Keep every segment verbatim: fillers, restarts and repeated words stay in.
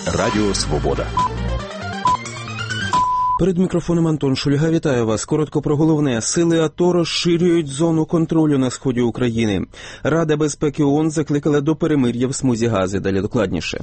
Радіо Свобода. Перед мікрофоном Антон Шульга. Вітаю вас. Коротко про головне. Сили АТО розширюють зону контролю на сході України. Рада безпеки ООН закликала до перемир'я в смузі Гази. Далі докладніше.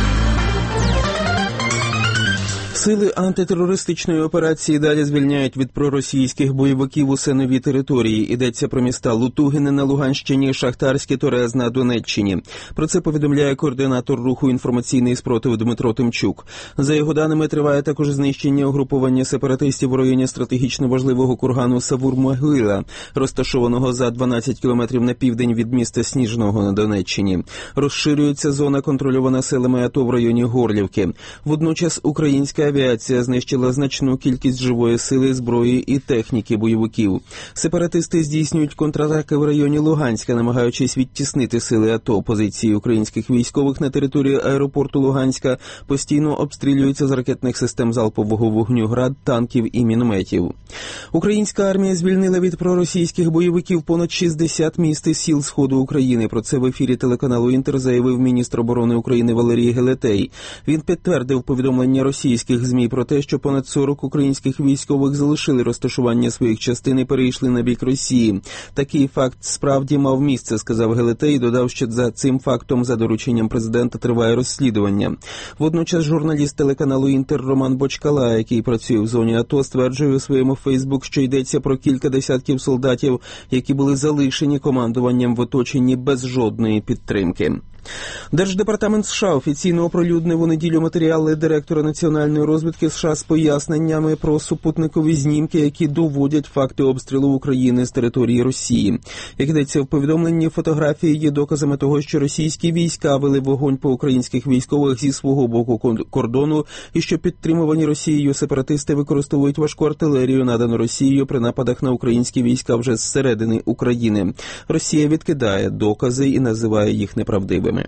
Сили антитерористичної операції далі звільняють від проросійських бойовиків усе нові території. Йдеться про міста Лутугине на Луганщині, Шахтарське, Торез на Донеччині. Про це повідомляє координатор руху «Інформаційний спротив» Дмитро Тимчук. За його даними, триває також знищення угрупування сепаратистів у районі стратегічно важливого кургану Савур-Могила, розташованого за дванадцять кілометрів на південь від міста Сніжного на Донеччині. Розширюється зона, контрольована силами АТО в районі Горлівки. Водночас українська авіація знищила значну кількість живої сили, зброї і техніки бойовиків. Сепаратисти здійснюють контратаки в районі Луганська, намагаючись відтіснити сили АТО. Позиції українських військових на території аеропорту Луганська постійно обстрілюються з ракетних систем залпового вогню «Град», танків і мінометів. Українська армія звільнила від проросійських бойовиків понад шістдесят міст і сіл сходу України. Про це в ефірі телеканалу «Інтер» заявив міністр оборони України Валерій Гелетей. Він підтвердив повідомлення російських ЗМІ про те, що понад сорок українських військових залишили розташування своїх частин і перейшли на бік Росії. Такий факт справді мав місце, сказав Гелетей, і додав, що за цим фактом за дорученням президента триває розслідування. Водночас журналіст телеканалу «Інтер» Роман Бочкала, який працює в зоні АТО, стверджує у своєму Фейсбук, що йдеться про кілька десятків солдатів, які були залишені командуванням в оточенні без жодної підтримки. Держдепартамент США офіційно оприлюднив у неділю матеріали директора національної розвідки США з поясненнями про супутникові знімки, які доводять факти обстрілу України з території Росії. Як йдеться в повідомленні, фотографії є доказами того, що російські війська вели вогонь по українських військових зі свого боку кордону і що підтримувані Росією сепаратисти використовують важку артилерію, надану Росією при нападах на українські війська вже зсередини України. Росія відкидає докази і називає їх неправдивими.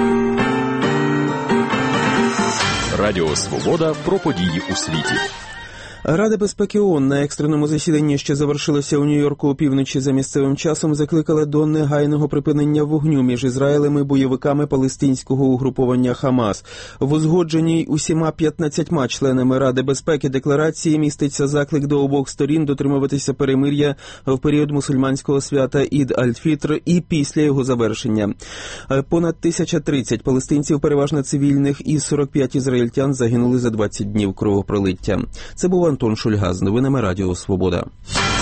Радіо Свобода про події у світі. Рада безпеки ООН на екстреному засіданні, що завершилося у Нью-Йорку опівночі за місцевим часом, закликала до негайного припинення вогню між Ізраїлем і бойовиками палестинського угруповання «Хамас». В узгодженій усіма п'ятнадцятьма членами Ради безпеки декларації міститься заклик до обох сторін дотримуватися перемир'я в період мусульманського свята Ід-аль-Фітр і після його завершення. Понад тисяча тридцять палестинців, переважно цивільних, і сорок п'ять ізраїльтян загинули за двадцять днів кровопролиття. Це був Антон Шульга з новинами Радіо Свобода.